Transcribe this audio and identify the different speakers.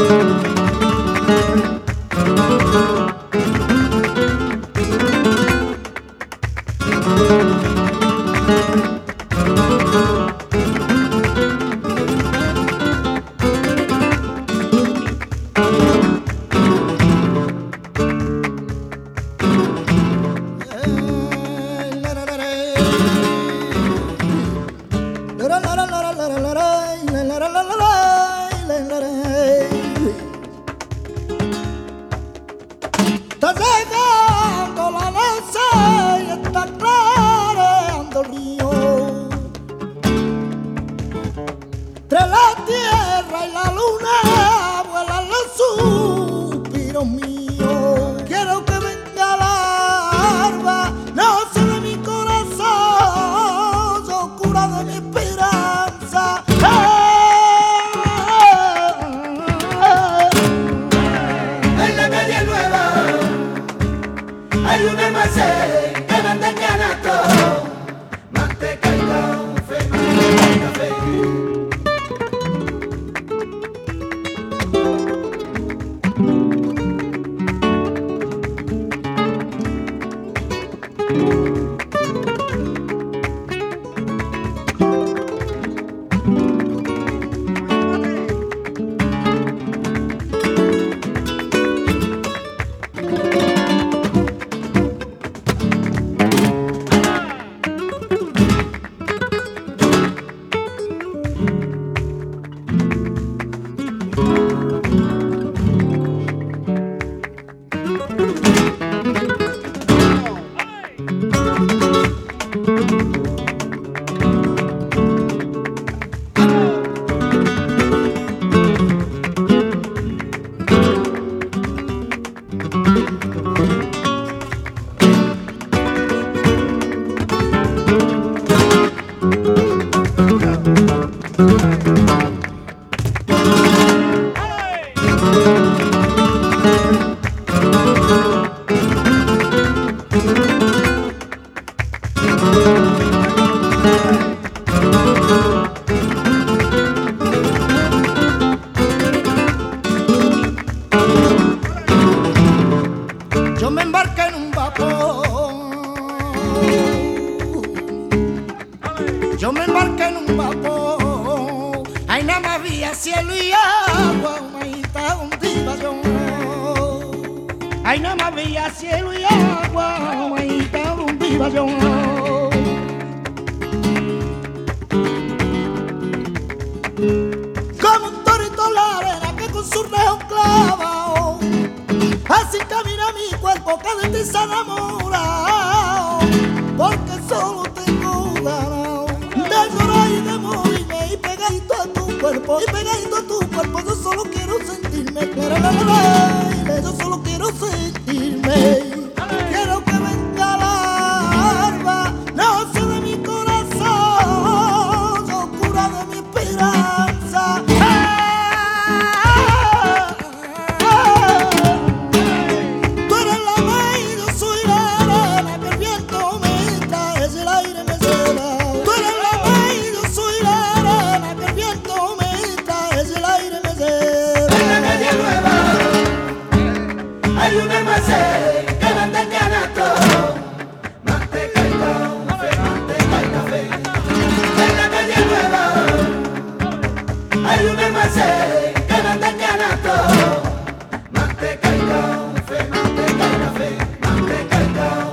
Speaker 1: Está llegando la noche y está clareando el río. Entre la tierra y la luna vuelan los suspiros míos. Quiero que venga la alba, noche de mi corazón, oscura de mi esperanza.
Speaker 2: En la calle nueva hay un almacén que vende canasto, manteca y café, manteca y café.
Speaker 1: Yo me embarqué en un vapor, yo me embarqué en un vapor, ahí nada más había cielo y agua, humita donde iba yo. Ahí nada más había cielo y agua, humita donde iba yo. Como un torito en la arena que con su rejo clava, así camina mi cuerpo que de ti se enamora, porque solo tengo ganas de llorar y de morirme, y pegadito a tu cuerpo, y pegadito a tu cuerpo, yo solo quiero sentirme, yo solo quiero sentirme. Quiero que venga la alba, noche de mi corazón, oscura de mi esperanza. Tú eres la maíz, yo soy la arena, que el viento me trae, el aire me lleva. Tú eres la maíz, yo soy la arena, que el viento me trae, el aire me lleva.
Speaker 2: En la calle nueva hay un almacén que vende canasto, manteca y café, manteca y café. En la calle nueva hay un almacén que vende canasto, manteca y café, manteca y café, manteca y café.